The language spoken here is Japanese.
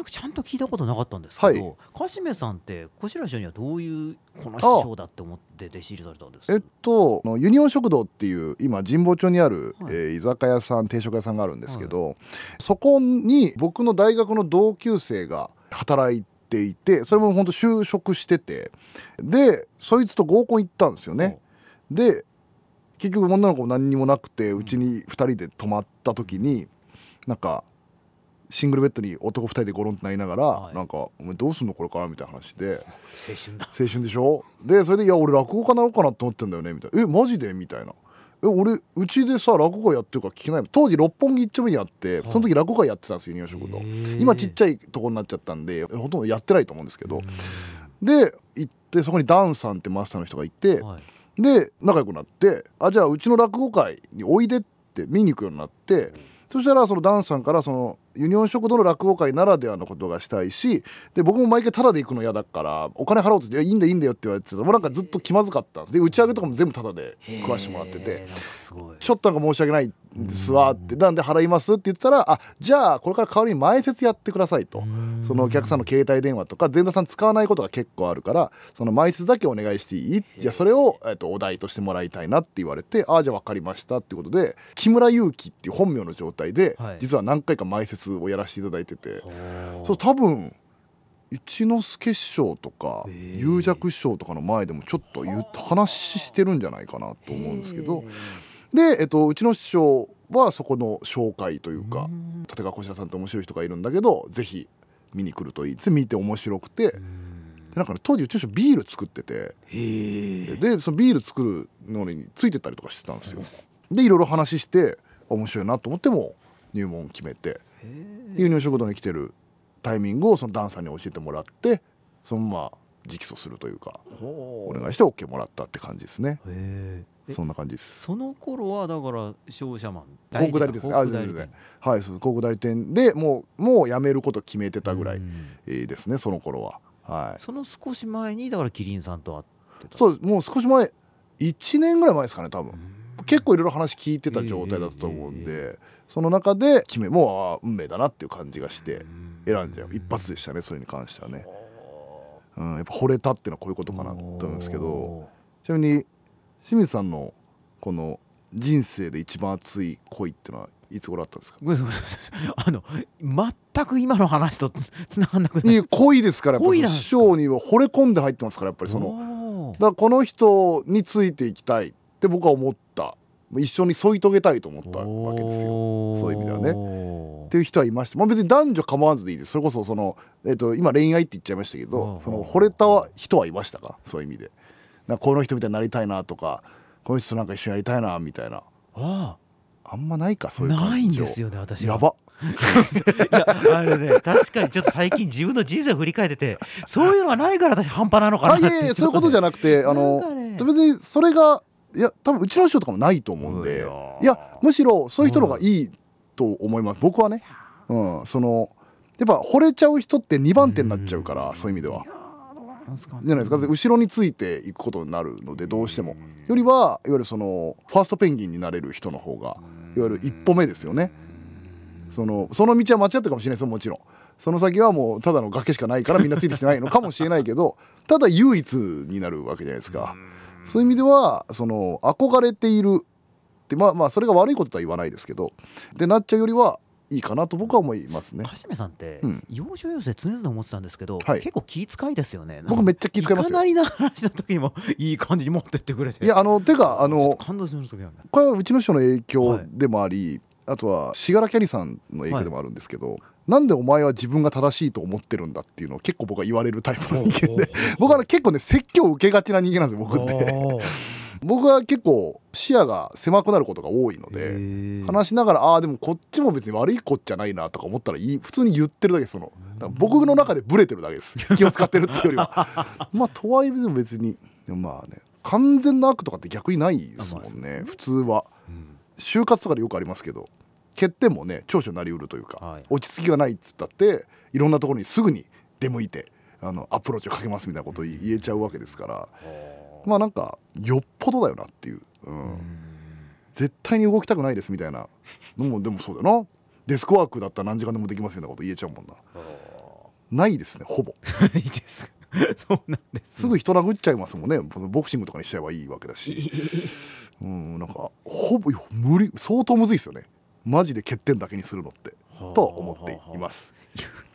なくちゃんと聞いたことなかったんですけど、かしめさんって小白師匠にはどういうこの師匠だって思って弟子入りされたんですか？ ユニオン食堂っていう今神保町にある、 はい居酒屋さん定食屋さんがあるんですけど、そこに僕の大学の同級生が働いていて、それも本当就職してて、でそいつと合コン行ったんですよね。で結局女の子も何にもなくて、うちに2人で泊まった時になんかシングルベッドに男2人でゴロンとなりながら、なんかお前どうすんのこれからみたいな話で、 青春だ。 青春でしょ。でそれでいや俺落語家なのかなと思ってんだよねみたいな、マジでみたいな、俺うちでさ落語家やってるから聞けない。当時六本木一丁目にあって、その時落語家やってたんですよ、ユニオン食堂。今ちっちゃいとこになっちゃったんでほとんどやってないと思うんですけど、で行ってそこにダンさんってマスターの人がいて、で仲良くなって、じゃあうちの落語会においでって見に行くようになって、そしたらそのダンさんからそのユニオン食堂の落語会ならではのことがしたいし、で僕も毎回タダで行くの嫌だからお金払おうとして「いいんだいいんだよ」って言われてた。もうなんかずっと気まずかったんです。で打ち上げとかも全部タダで食わしてもらってて、ちょっとなんか申し訳ないですわって、なんで払いますって言ったら、じゃあこれから代わりに前説やってくださいと。そのお客さんの携帯電話とか前座さん使わないことが結構あるから、その前説だけお願いしていい？じゃあそれを、お題としてもらいたいなって言われて、じゃあ分かりましたっていうことで、木村祐希っていう本名の状態で、実は何回か前説をやらせていただいてて、そう多分一之輔師匠とか有雀師匠とかの前でもちょっと話してるんじゃないかなと思うんですけど、で、うちの師匠はそこの紹介というか、立川こしらさんって面白い人がいるんだけどぜひ見に来るといいって見て面白くて、なんかね当時うちの師匠ビール作ってて、でそのビール作るのについてたりとかしてたんですよ。でいろいろ話して面白いなと思っても入門決めて、ユニオン食堂に来てるタイミングをそのダンさんに教えてもらって、そのまま直訴するというかお願いして OK もらったって感じですね。そんな感じです。 その頃はだから商社マン広告代理ですね。はい、そう広告代理店でもう辞めること決めてたぐらいですね、その頃は。はい。 その少し前にだからキリンさんと会ってた。 そうもう少し前、1年ぐらい前ですかね多分。結構いろいろ話聞いてた状態だったと思うんで、その中でもう運命だなっていう感じがして選んじゃう一発でしたね、それに関してはね。やっぱ惚れたっていうのはこういうことかなと思うんですけど、ちなみに清水さんのこの人生で一番熱い恋っていうのはいつ頃あったんですか？ 全く今の話とつながんなくない。 恋ですから、やっぱ師匠には惚れ込んで入ってますから、やっぱりそのだからこの人についていきたいって僕は思った、一緒に添い遂げたいと思ったわけですよ、そういう意味ではね。っていう人はいました。別に男女構わずでいいです。それこそその、今恋愛って言っちゃいましたけど、その惚れた人はいましたか？そういう意味でなんかこの人みたいになりたいなとか、この人となんか一緒にやりたいなみたいな。あんまないか、そういう感情。 ないんですよね私は。 やばいや確かにちょっと最近自分の人生を振り返ってて、そういうのがないから私半端なのかなって。 いやそういうことじゃなくて、別にそれが多分うちの師匠とかもないと思うんで、むしろそういう人の方がいいと思います、僕はね。そのやっぱ惚れちゃう人って2番手になっちゃうから、そういう意味ではじゃないですか。後ろについていくことになるので、どうしてもよりはいわゆるそのファーストペンギンになれる人の方がいわゆる一歩目ですよね。その道は間違ってるかもしれないですよ、もちろん。その先はもうただの崖しかないからみんなついてきてないのかもしれないけど、ただ唯一になるわけじゃないですか。そういう意味ではその憧れているってそれが悪いこととは言わないですけど、でなっちゃうよりはいいかなと僕は思いますね。 かしめさんって要所要所で常々思ってたんですけど、結構気遣いですよね。 僕めっちゃ気遣いますよ。 いかなりな話の時にもいい感じに持ってってくれて、 てか感動する時はね、 これはうちの師匠の影響でもあり、あとは信楽キャリさんの影響でもあるんですけど、なんでお前は自分が正しいと思ってるんだっていうのを結構僕は言われるタイプの人間で、僕は結構ね説教を受けがちな人間なんですよ、僕って。僕は結構視野が狭くなることが多いので、話しながらでもこっちも別に悪いこっちゃないなとか思ったら普通に言ってるだけです。僕の中でブレてるだけです。気を使ってるっていうよりはとはいえ別に完全な悪とかって逆にないですもんね、普通は。就活とかでよくありますけど、欠点もね長所になりうるというか、落ち着きがないっつったっていろんなところにすぐに出向いてアプローチをかけますみたいなことを言えちゃうわけですから、なんかよっぽどだよなっていう、絶対に動きたくないですみたいなのもでもそうだよな、デスクワークだったら何時間でもできますみたいなこと言えちゃうもんな。 ないですね、ほぼ。 いいですそうなんです、 すぐ人殴っちゃいますもんね。ボクシングとかにしちゃえばいいわけだし、なんかほぼ無理、相当むずいですよね、マジで欠点だけにするのってと思っています。